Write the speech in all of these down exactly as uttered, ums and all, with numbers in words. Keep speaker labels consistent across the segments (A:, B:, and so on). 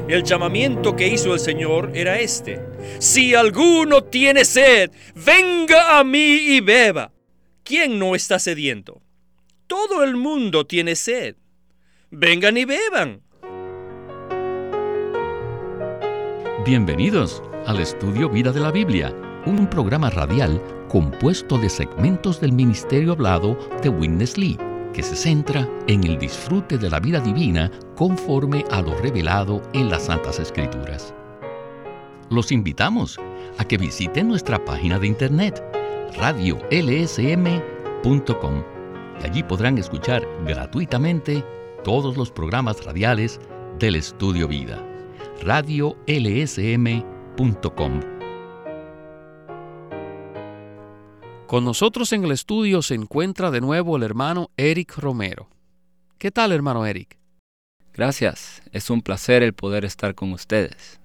A: El llamamiento que hizo el Señor era este: si alguno tiene sed, venga a mí y beba. ¿Quién no está sediento? Todo el mundo tiene sed. Vengan y beban.
B: Bienvenidos al Estudio Vida de la Biblia, un programa radial compuesto de segmentos del ministerio hablado de Witness Lee, que se centra en el disfrute de la vida divina conforme a lo revelado en las Santas Escrituras. Los invitamos a que visiten nuestra página de internet, radio l s m punto com, y allí podrán escuchar gratuitamente todos los programas radiales del Estudio Vida. radio l s m punto com.
C: Con nosotros en el estudio se encuentra de nuevo el hermano Eric Romero. ¿Qué tal, hermano Eric?
D: Gracias, es un placer el poder estar con ustedes.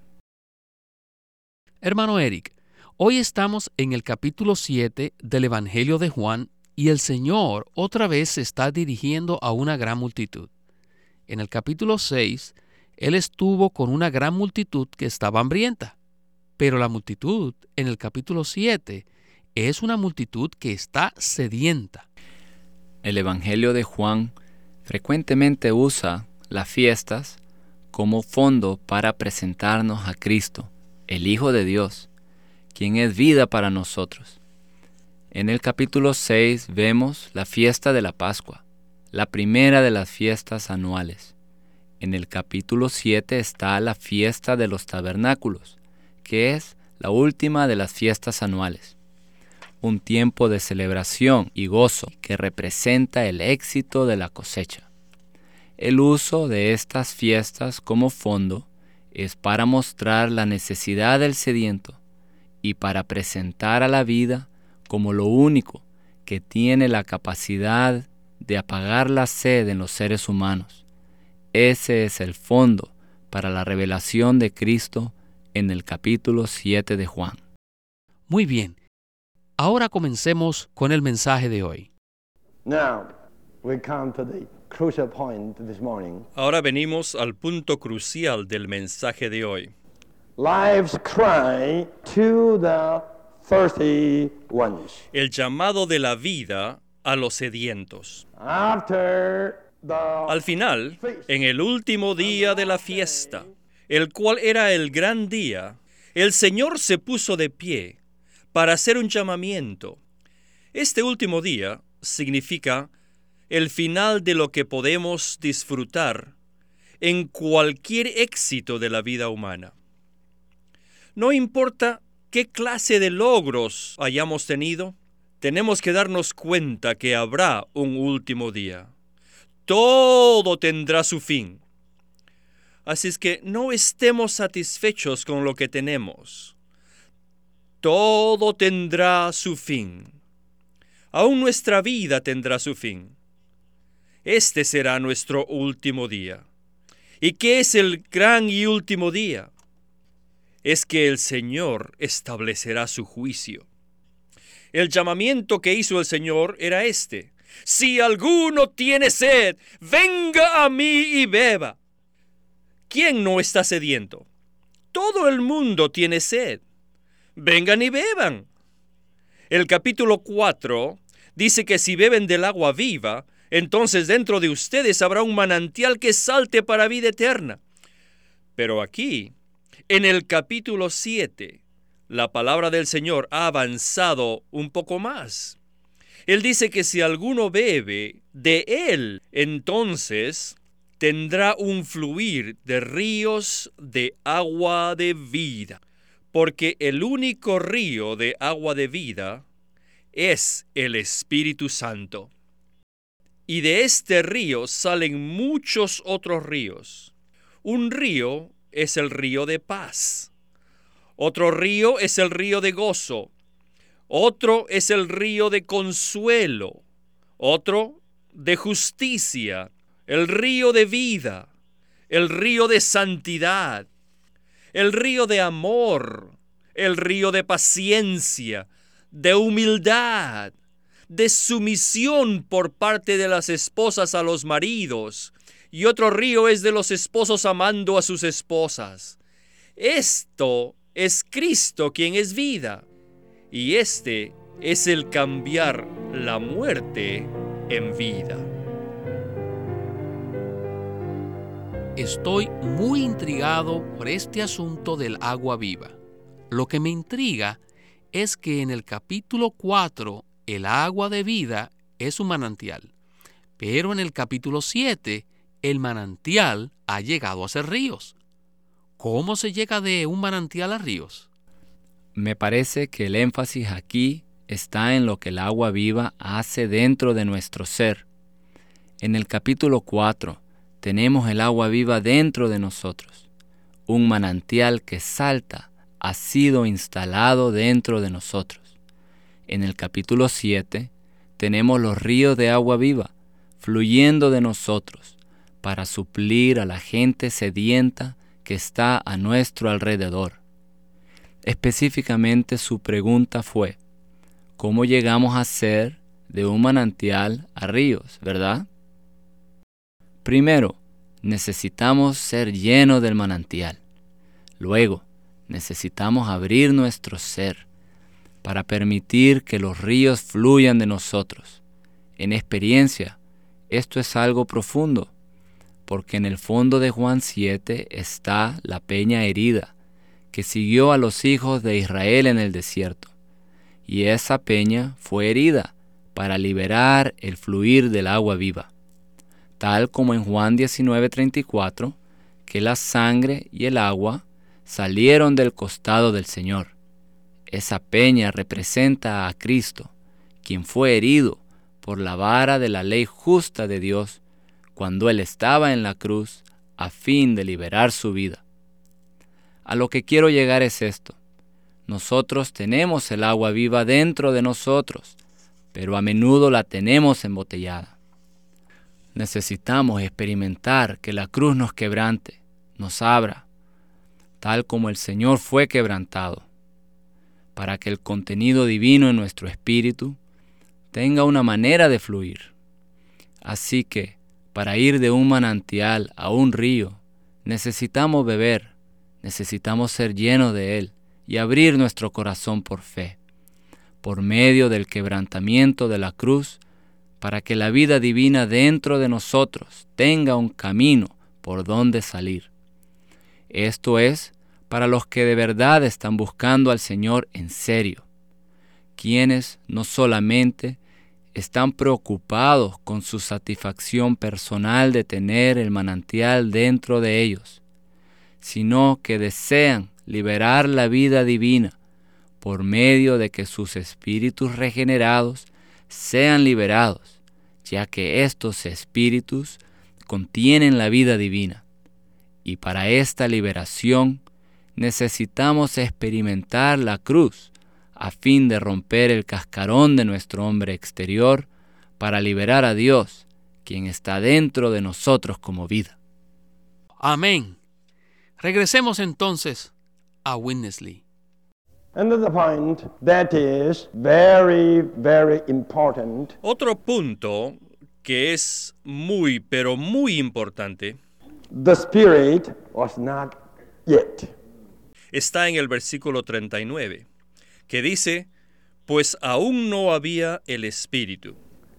C: Hermano Eric, hoy estamos en el capítulo siete del Evangelio de Juan y el Señor otra vez se está dirigiendo a una gran multitud. En el capítulo seis, Él estuvo con una gran multitud que estaba hambrienta, pero la multitud en el capítulo siete es una multitud que está sedienta.
D: El Evangelio de Juan frecuentemente usa las fiestas como fondo para presentarnos a Cristo, el Hijo de Dios, quien es vida para nosotros. En el capítulo seis vemos la fiesta de la Pascua, la primera de las fiestas anuales. En el capítulo siete está la fiesta de los tabernáculos, que es la última de las fiestas anuales. Un tiempo de celebración y gozo que representa el éxito de la cosecha. El uso de estas fiestas como fondo es para mostrar la necesidad del sediento y para presentar a la vida como lo único que tiene la capacidad de apagar la sed en los seres humanos. Ese es el fondo para la revelación de Cristo en el capítulo siete de Juan.
C: Muy bien. Ahora comencemos con el mensaje de hoy.
E: Now, we come to the crucial point this morning.
A: Ahora venimos al punto crucial del mensaje de hoy.
E: Life's cry to the thirsty ones.
A: El llamado de la vida a los sedientos.
E: After the
A: Al final, en el último día de la fiesta, el cual era el gran día, el Señor se puso de pie para hacer un llamamiento. Este último día significa el final de lo que podemos disfrutar en cualquier éxito de la vida humana. No importa qué clase de logros hayamos tenido, tenemos que darnos cuenta que habrá un último día. Todo tendrá su fin. Así es que no estemos satisfechos con lo que tenemos. Todo tendrá su fin. Aún nuestra vida tendrá su fin. Este será nuestro último día. ¿Y qué es el gran y último día? Es que el Señor establecerá su juicio. El llamamiento que hizo el Señor era este: si alguno tiene sed, venga a mí y beba. ¿Quién no está sediento? Todo el mundo tiene sed. Vengan y beban. El capítulo cuatro dice que si beben del agua viva, entonces dentro de ustedes habrá un manantial que salte para vida eterna. Pero aquí, en el capítulo siete, la palabra del Señor ha avanzado un poco más. Él dice que si alguno bebe de él, entonces tendrá un fluir de ríos de agua de vida. Porque el único río de agua de vida es el Espíritu Santo. Y de este río salen muchos otros ríos. Un río es el río de paz. Otro río es el río de gozo. Otro es el río de consuelo. Otro de justicia. El río de vida. El río de santidad. El río de amor, el río de paciencia, de humildad, de sumisión por parte de las esposas a los maridos y otro río es de los esposos amando a sus esposas. Esto es Cristo quien es vida, y este es el cambiar la muerte en vida.
C: Estoy muy intrigado por este asunto del agua viva. Lo que me intriga es que en el capítulo cuatro el agua de vida es un manantial, pero en el capítulo siete el manantial ha llegado a ser ríos. ¿Cómo se llega de un manantial a ríos?
D: Me parece que el énfasis aquí está en lo que el agua viva hace dentro de nuestro ser. En el capítulo cuatro tenemos el agua viva dentro de nosotros. Un manantial que salta ha sido instalado dentro de nosotros. En el capítulo siete tenemos los ríos de agua viva fluyendo de nosotros para suplir a la gente sedienta que está a nuestro alrededor. Específicamente su pregunta fue, ¿cómo llegamos a ser de un manantial a ríos, verdad? Primero, necesitamos ser llenos del manantial. Luego, necesitamos abrir nuestro ser para permitir que los ríos fluyan de nosotros. En experiencia, esto es algo profundo, porque en el fondo de Juan siete está la peña herida que siguió a los hijos de Israel en el desierto. Y esa peña fue herida para liberar el fluir del agua viva. Tal como en Juan diecinueve treinta y cuatro, que la sangre y el agua salieron del costado del Señor. Esa peña representa a Cristo, quien fue herido por la vara de la ley justa de Dios cuando Él estaba en la cruz a fin de liberar su vida. A lo que quiero llegar es esto. Nosotros tenemos el agua viva dentro de nosotros, pero a menudo la tenemos embotellada. Necesitamos experimentar que la cruz nos quebrante, nos abra, tal como el Señor fue quebrantado, para que el contenido divino en nuestro espíritu tenga una manera de fluir. Así que, para ir de un manantial a un río, necesitamos beber, necesitamos ser llenos de Él y abrir nuestro corazón por fe, por medio del quebrantamiento de la cruz, para que la vida divina dentro de nosotros tenga un camino por donde salir. Esto es para los que de verdad están buscando al Señor en serio, quienes no solamente están preocupados con su satisfacción personal de tener el manantial dentro de ellos, sino que desean liberar la vida divina por medio de que sus espíritus regenerados sean liberados, ya que estos espíritus contienen la vida divina. Y para esta liberación necesitamos experimentar la cruz a fin de romper el cascarón de nuestro hombre exterior para liberar a Dios, quien está dentro de nosotros como vida.
C: Amén. Regresemos entonces a Witness Lee.
E: Another point that is very, very important.
A: Otro punto que es muy, pero muy importante,
E: The Spirit was not yet.
A: está en el versículo treinta y nueve, que dice, pues aún no había el Espíritu.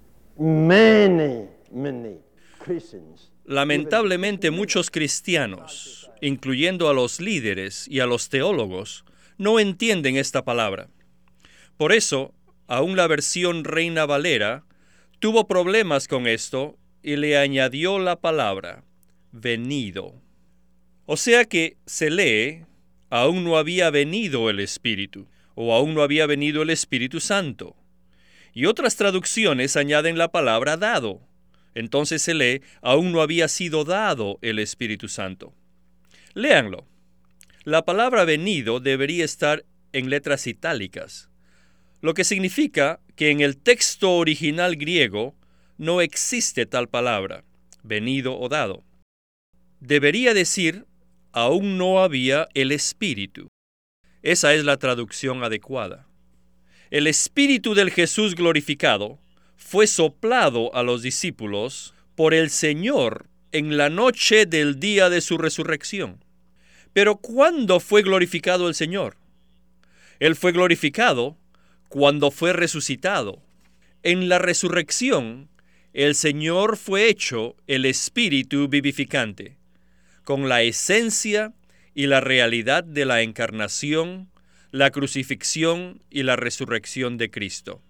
E: Many, many Christians.
A: Lamentablemente muchos cristianos, incluyendo a los líderes y a los teólogos, no entienden esta palabra. Por eso, aún la versión Reina Valera tuvo problemas con esto y le añadió la palabra venido. O sea que se lee, aún no había venido el Espíritu, o aún no había venido el Espíritu Santo. Y otras traducciones añaden la palabra dado. Entonces se lee, aún no había sido dado el Espíritu Santo. Léanlo. La palabra venido debería estar en letras itálicas, lo que significa que en el texto original griego no existe tal palabra, venido o dado. Debería decir, aún no había el Espíritu. Esa es la traducción adecuada. El Espíritu del Jesús glorificado fue soplado a los discípulos por el Señor en la noche del día de su resurrección. Pero ¿cuándo fue glorificado el Señor? Él fue glorificado cuando fue resucitado. En la resurrección, el Señor fue hecho el Espíritu vivificante, con la esencia y la realidad de la encarnación, la crucifixión y la resurrección de Cristo.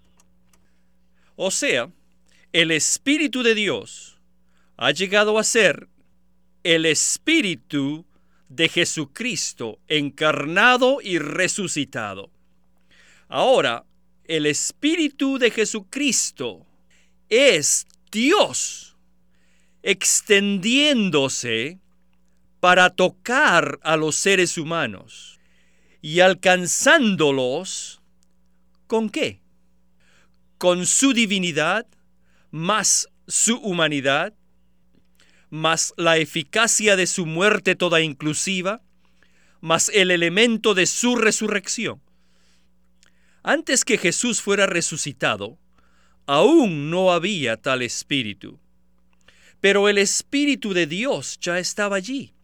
A: O sea, el Espíritu de Dios ha llegado a ser el Espíritu de Jesucristo encarnado y resucitado. Ahora, el Espíritu de Jesucristo es Dios extendiéndose para tocar a los seres humanos y alcanzándolos ¿con qué? Con su divinidad más su humanidad, más la eficacia de su muerte toda inclusiva, más el elemento de su resurrección. Antes que Jesús fuera resucitado, aún no había tal espíritu, pero el Espíritu de Dios ya estaba allí.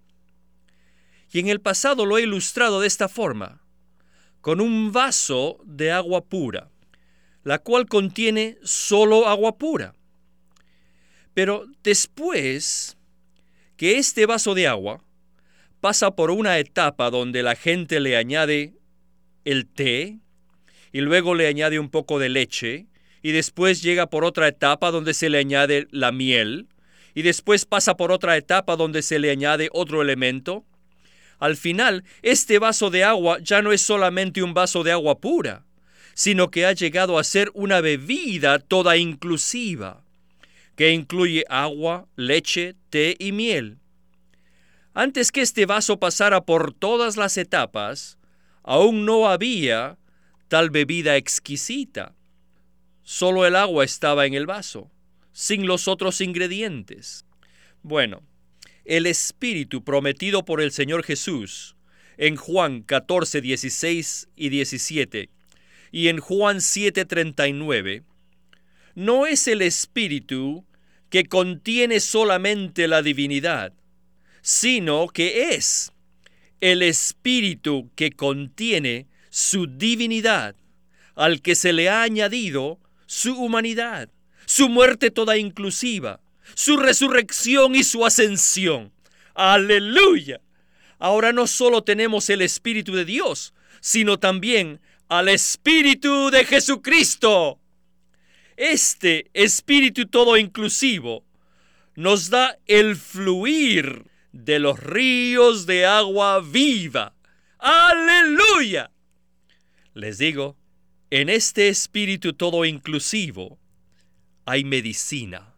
A: Y en el pasado lo he ilustrado de esta forma, con un vaso de agua pura, la cual contiene solo agua pura. Pero después que este vaso de agua pasa por una etapa donde la gente le añade el té y luego le añade un poco de leche y después llega por otra etapa donde se le añade la miel y después pasa por otra etapa donde se le añade otro elemento. Al final, este vaso de agua ya no es solamente un vaso de agua pura, sino que ha llegado a ser una bebida toda inclusiva, que incluye agua, leche, té y miel. Antes que este vaso pasara por todas las etapas, aún no había tal bebida exquisita. Solo el agua estaba en el vaso, sin los otros ingredientes. Bueno, el Espíritu prometido por el Señor Jesús en Juan catorce, dieciséis y diecisiete y en Juan siete, treinta y nueve, no es el Espíritu que contiene solamente la divinidad, sino que es el Espíritu que contiene su divinidad, al que se le ha añadido su humanidad, su muerte toda inclusiva, su resurrección y su ascensión. ¡Aleluya! Ahora no solo tenemos el Espíritu de Dios, sino también al Espíritu de Jesucristo. Este Espíritu todo inclusivo nos da el fluir de los ríos de agua viva. ¡Aleluya! Les digo, en este Espíritu todo inclusivo hay medicina.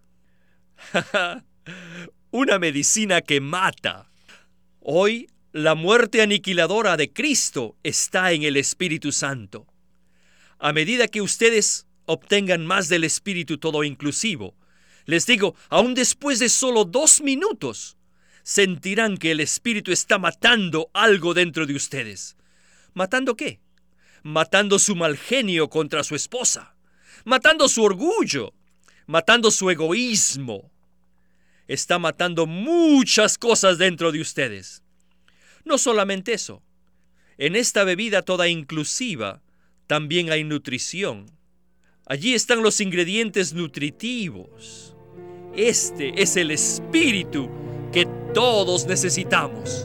A: Una medicina que mata. Hoy la muerte aniquiladora de Cristo está en el Espíritu Santo. A medida que ustedes obtengan más del Espíritu todo inclusivo, les digo, aún después de solo dos minutos, sentirán que el Espíritu está matando algo dentro de ustedes. ¿Matando qué? Matando su mal genio contra su esposa, matando su orgullo, matando su egoísmo. Está matando muchas cosas dentro de ustedes. No solamente eso, en esta bebida toda inclusiva también hay nutrición. Allí están los ingredientes nutritivos. Este es el Espíritu que todos necesitamos.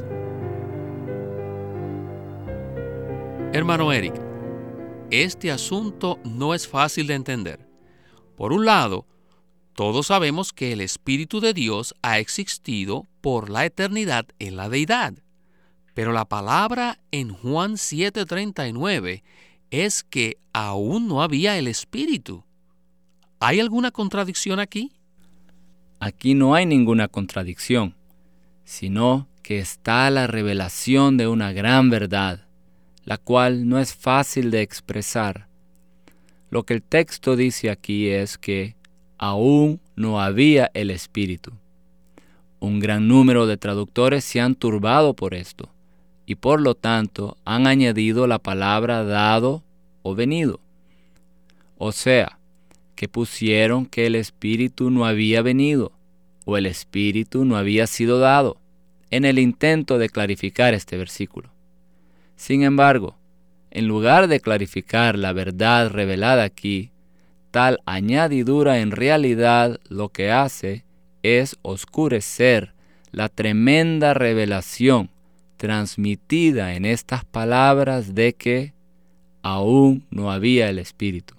C: Hermano Eric, este asunto no es fácil de entender. Por un lado, todos sabemos que el Espíritu de Dios ha existido por la eternidad en la deidad. Pero la palabra en Juan siete, treinta y nueve es que aún no había el Espíritu. ¿Hay alguna contradicción aquí?
D: Aquí no hay ninguna contradicción, sino que está la revelación de una gran verdad, la cual no es fácil de expresar. Lo que el texto dice aquí es que aún no había el Espíritu. Un gran número de traductores se han turbado por esto y por lo tanto han añadido la palabra dado o venido. O sea, que pusieron que el Espíritu no había venido o el Espíritu no había sido dado, en el intento de clarificar este versículo. Sin embargo, en lugar de clarificar la verdad revelada aquí, tal añadidura en realidad lo que hace es oscurecer la tremenda revelación transmitida en estas palabras de que aún no había el Espíritu.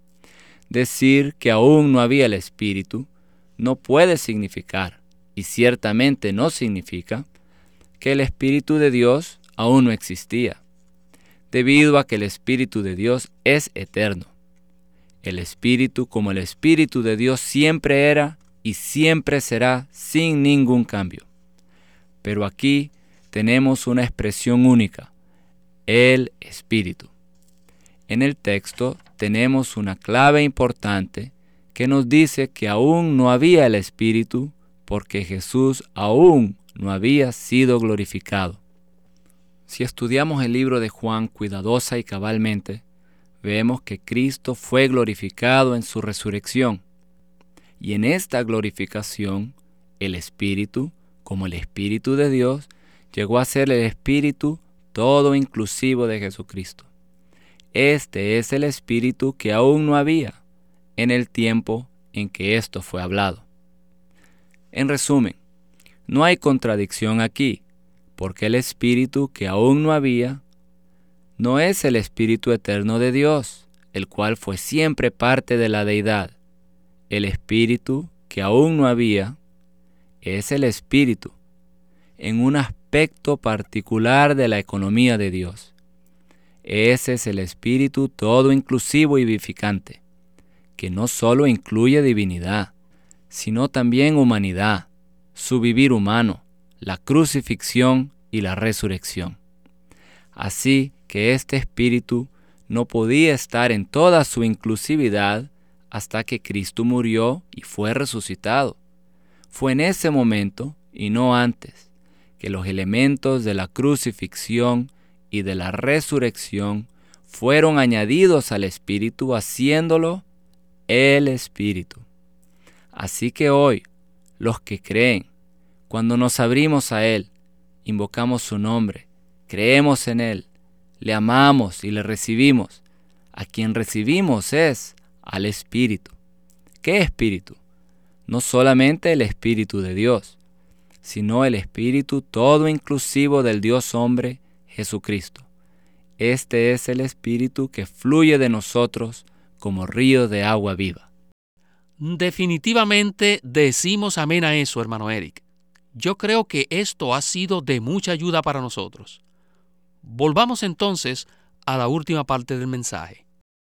D: Decir que aún no había el Espíritu no puede significar, y ciertamente no significa, que el Espíritu de Dios aún no existía, debido a que el Espíritu de Dios es eterno. El Espíritu, como el Espíritu de Dios, siempre era y siempre será sin ningún cambio. Pero aquí tenemos una expresión única, el Espíritu. En el texto tenemos una clave importante que nos dice que aún no había el Espíritu porque Jesús aún no había sido glorificado. Si estudiamos el libro de Juan cuidadosa y cabalmente, vemos que Cristo fue glorificado en su resurrección. Y en esta glorificación, el Espíritu, como el Espíritu de Dios, llegó a ser el Espíritu todo inclusivo de Jesucristo. Este es el Espíritu que aún no había en el tiempo en que esto fue hablado. En resumen, no hay contradicción aquí, porque el Espíritu que aún no había no es el Espíritu eterno de Dios, el cual fue siempre parte de la deidad. El Espíritu que aún no había es el Espíritu en un aspecto particular de la economía de Dios. Ese es el Espíritu todo inclusivo y vivificante, que no solo incluye divinidad, sino también humanidad, su vivir humano, la crucifixión y la resurrección. Así que este Espíritu no podía estar en toda su inclusividad hasta que Cristo murió y fue resucitado. Fue en ese momento, y no antes, que los elementos de la crucifixión y de la resurrección fueron añadidos al Espíritu, haciéndolo el Espíritu. Así que hoy, los que creen, cuando nos abrimos a Él, invocamos su nombre, creemos en Él, le amamos y le recibimos, a quien recibimos es al Espíritu. ¿Qué Espíritu? No solamente el Espíritu de Dios, sino el Espíritu todo inclusivo del Dios hombre, Jesucristo. Este es el Espíritu que fluye de nosotros como río de agua viva.
C: Definitivamente decimos amén a eso, hermano Eric. Yo creo que esto ha sido de mucha ayuda para nosotros. Volvamos entonces a la última parte del mensaje.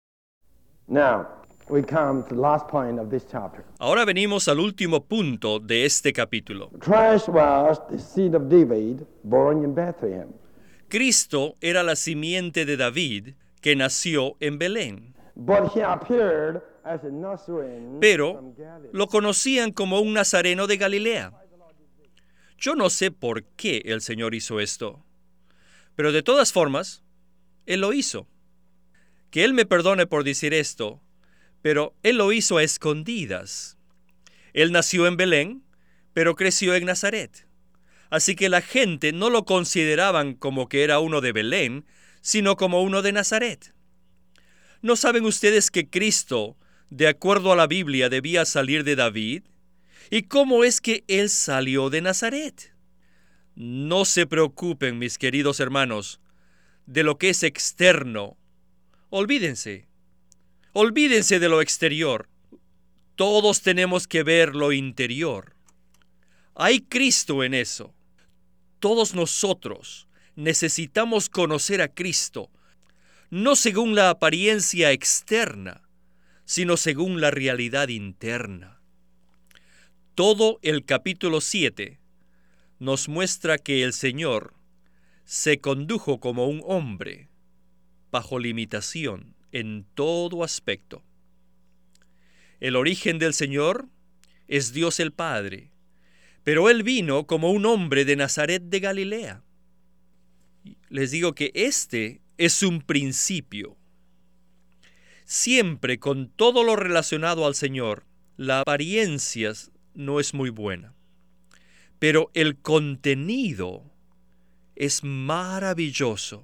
E: Now, we come to the last point of this chapter.
A: Ahora venimos al último punto de este capítulo.
E: Christ was the seed of David, born in Bethlehem.
A: Cristo era la simiente de David que nació en Belén.
E: But he appeared as a Nazarene
A: Pero
E: from Galilee.
A: lo conocían como un nazareno de Galilea. Yo no sé por qué el Señor hizo esto, pero de todas formas, Él lo hizo. Que Él me perdone por decir esto, pero Él lo hizo a escondidas. Él nació en Belén, pero creció en Nazaret. Así que la gente no lo consideraban como que era uno de Belén, sino como uno de Nazaret. ¿No saben ustedes que Cristo, de acuerdo a la Biblia, debía salir de David? ¿Y cómo es que Él salió de Nazaret? No se preocupen, mis queridos hermanos, de lo que es externo. Olvídense. Olvídense de lo exterior. Todos tenemos que ver lo interior. Hay Cristo en eso. Todos nosotros necesitamos conocer a Cristo, no según la apariencia externa, sino según la realidad interna. Todo el capítulo siete nos muestra que el Señor se condujo como un hombre, bajo limitación en todo aspecto. El origen del Señor es Dios el Padre, pero Él vino como un hombre de Nazaret de Galilea. Les digo que este es un principio. Siempre con todo lo relacionado al Señor, la apariencia no es muy buena, pero el contenido es maravilloso.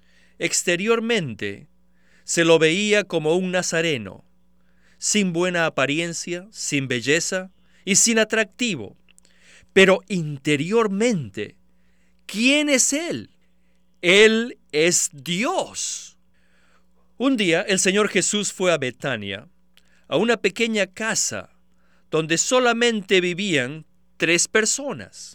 A: Exteriormente se lo veía como un nazareno, sin buena apariencia, sin belleza y sin atractivo. Pero interiormente, ¿quién es Él? Él es Dios. Un día el Señor Jesús fue a Betania, a una pequeña casa donde solamente vivían tres personas: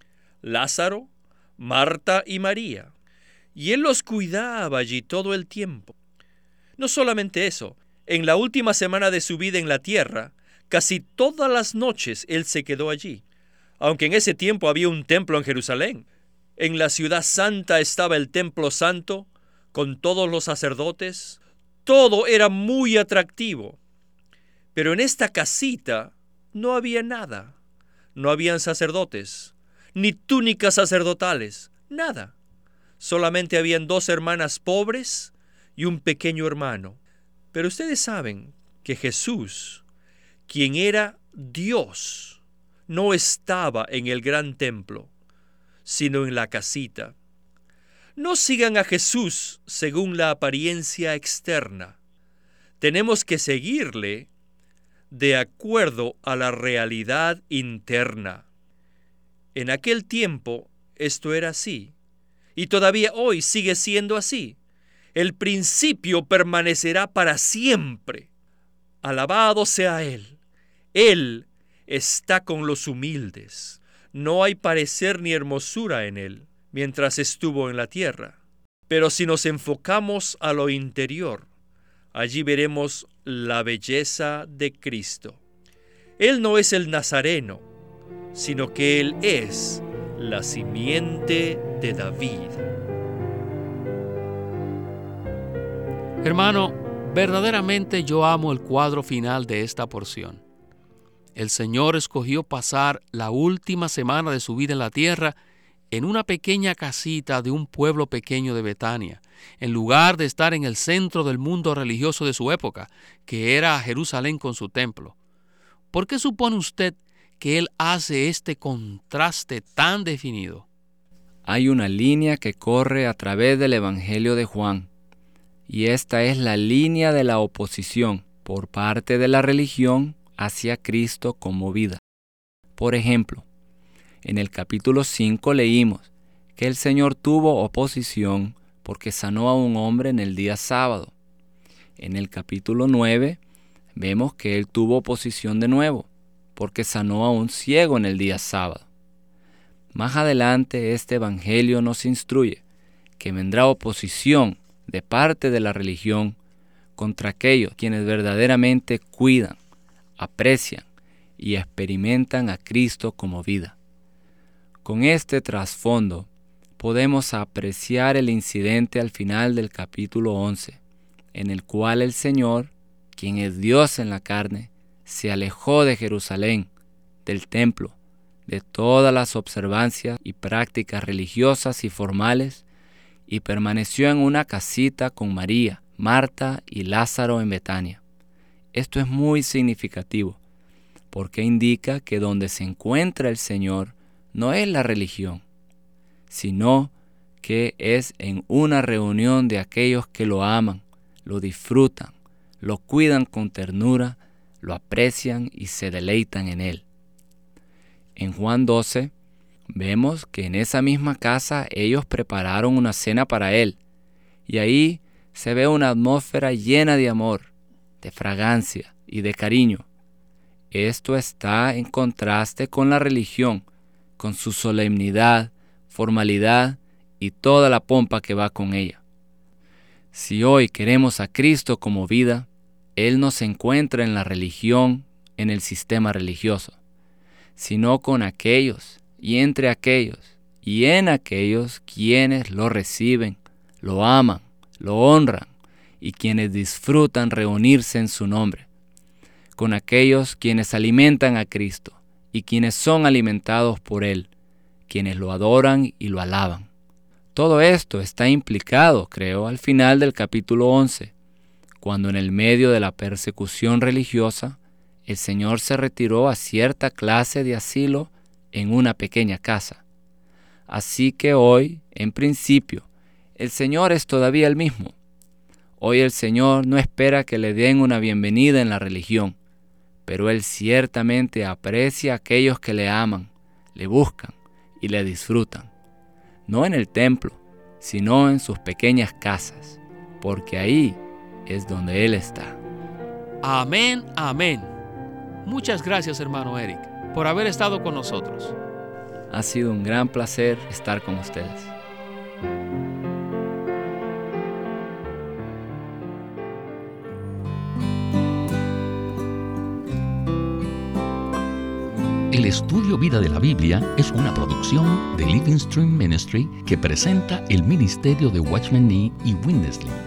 A: Lázaro, Marta y María. Y Él los cuidaba allí todo el tiempo. No solamente eso, en la última semana de su vida en la tierra, casi todas las noches Él se quedó allí. Aunque en ese tiempo había un templo en Jerusalén. En la ciudad santa estaba el templo santo, con todos los sacerdotes. Todo era muy atractivo. Pero en esta casita no había nada. No habían sacerdotes, ni túnicas sacerdotales, nada. Solamente habían dos hermanas pobres y un pequeño hermano. Pero ustedes saben que Jesús, quien era Dios, no estaba en el gran templo, sino en la casita. No sigan a Jesús según la apariencia externa. Tenemos que seguirle de acuerdo a la realidad interna. En aquel tiempo esto era así, y todavía hoy sigue siendo así. El principio permanecerá para siempre. Alabado sea Él. Él está con los humildes. No hay parecer ni hermosura en Él mientras estuvo en la tierra. Pero si nos enfocamos a lo interior, allí veremos la belleza de Cristo. Él no es el nazareno, sino que Él es la simiente de David.
C: Hermano, verdaderamente yo amo el cuadro final de esta porción. El Señor escogió pasar la última semana de su vida en la tierra en una pequeña casita de un pueblo pequeño de Betania, en lugar de estar en el centro del mundo religioso de su época, que era Jerusalén con su templo. ¿Por qué supone usted que Él hace este contraste tan definido?
D: Hay una línea que corre a través del Evangelio de Juan, y esta es la línea de la oposición por parte de la religión hacia Cristo como vida. Por ejemplo, en el capítulo cinco leímos que el Señor tuvo oposición porque sanó a un hombre en el día sábado. En el capítulo nueve vemos que Él tuvo oposición de nuevo porque sanó a un ciego en el día sábado. Más adelante este evangelio nos instruye que vendrá oposición de parte de la religión contra aquellos quienes verdaderamente cuidan, aprecian y experimentan a Cristo como vida. Con este trasfondo podemos apreciar el incidente al final del capítulo once, en el cual el Señor, quien es Dios en la carne, se alejó de Jerusalén, del templo, de todas las observancias y prácticas religiosas y formales, y permaneció en una casita con María, Marta y Lázaro en Betania. Esto es muy significativo, porque indica que donde se encuentra el Señor no es la religión, sino que es en una reunión de aquellos que lo aman, lo disfrutan, lo cuidan con ternura, lo aprecian y se deleitan en Él. En Juan doce, vemos que en esa misma casa ellos prepararon una cena para Él, y ahí se ve una atmósfera llena de amor, de fragancia y de cariño. Esto está en contraste con la religión, con su solemnidad, formalidad y toda la pompa que va con ella. Si hoy queremos a Cristo como vida, Él no se encuentra en la religión, en el sistema religioso, sino con aquellos y entre aquellos y en aquellos quienes lo reciben, lo aman, lo honran y quienes disfrutan reunirse en su nombre, con aquellos quienes alimentan a Cristo y quienes son alimentados por Él, quienes lo adoran y lo alaban. Todo esto está implicado, creo, al final del capítulo once, cuando en el medio de la persecución religiosa, el Señor se retiró a cierta clase de asilo en una pequeña casa. Así que hoy, en principio, el Señor es todavía el mismo. Hoy el Señor no espera que le den una bienvenida en la religión, pero Él ciertamente aprecia a aquellos que le aman, le buscan y le disfrutan. No en el templo, sino en sus pequeñas casas, porque ahí es donde Él está.
C: Amén, amén. Muchas gracias, hermano Eric, por haber estado con nosotros.
D: Ha sido un gran placer estar con ustedes.
B: El estudio Vida de la Biblia es una producción de Living Stream Ministry que presenta el ministerio de Watchman Nee y Witness Lee.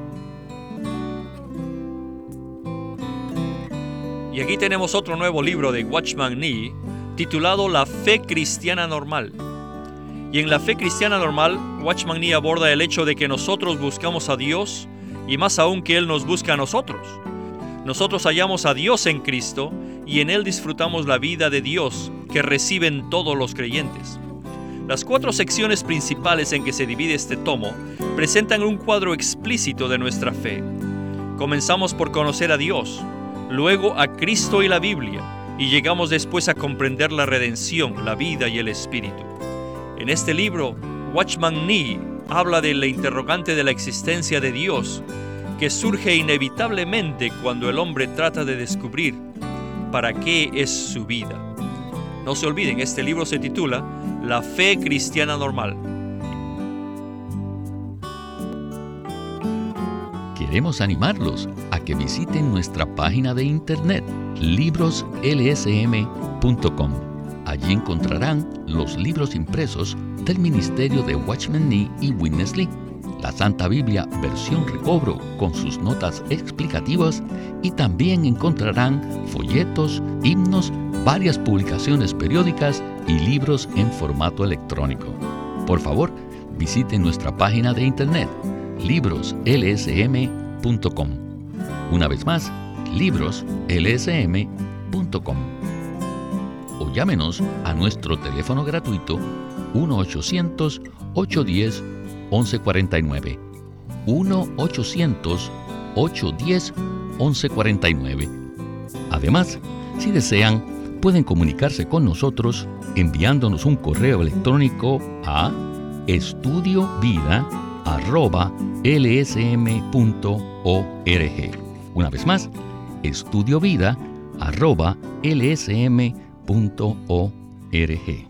A: Y aquí tenemos otro nuevo libro de Watchman Nee titulado La Fe Cristiana Normal. Y en La Fe Cristiana Normal, Watchman Nee aborda el hecho de que nosotros buscamos a Dios y más aún que Él nos busca a nosotros. Nosotros hallamos a Dios en Cristo y en Él disfrutamos la vida de Dios que reciben todos los creyentes. Las cuatro secciones principales en que se divide este tomo presentan un cuadro explícito de nuestra fe. Comenzamos por conocer a Dios, luego a Cristo y la Biblia, y llegamos después a comprender la redención, la vida y el Espíritu. En este libro, Watchman Nee habla de la interrogante de la existencia de Dios, que surge inevitablemente cuando el hombre trata de descubrir para qué es su vida. No se olviden, este libro se titula La Fe Cristiana Normal.
B: Queremos animarlos a que visiten nuestra página de internet libros l s m punto com. Allí encontrarán los libros impresos del ministerio de Watchman Nee y Witness Lee, la Santa Biblia versión recobro con sus notas explicativas, y también encontrarán folletos, himnos, varias publicaciones periódicas y libros en formato electrónico. Por favor, visiten nuestra página de internet libros l s m punto com. Una vez más, libros l s m punto com. O llámenos a nuestro teléfono gratuito uno ochocientos, ochocientos diez, once cuarenta y nueve. uno ochocientos, ochocientos diez, once cuarenta y nueve. Además, si desean, pueden comunicarse con nosotros enviándonos un correo electrónico a estudiovida arroba l s m punto org. Una vez más, estudiovida arroba l s m punto org.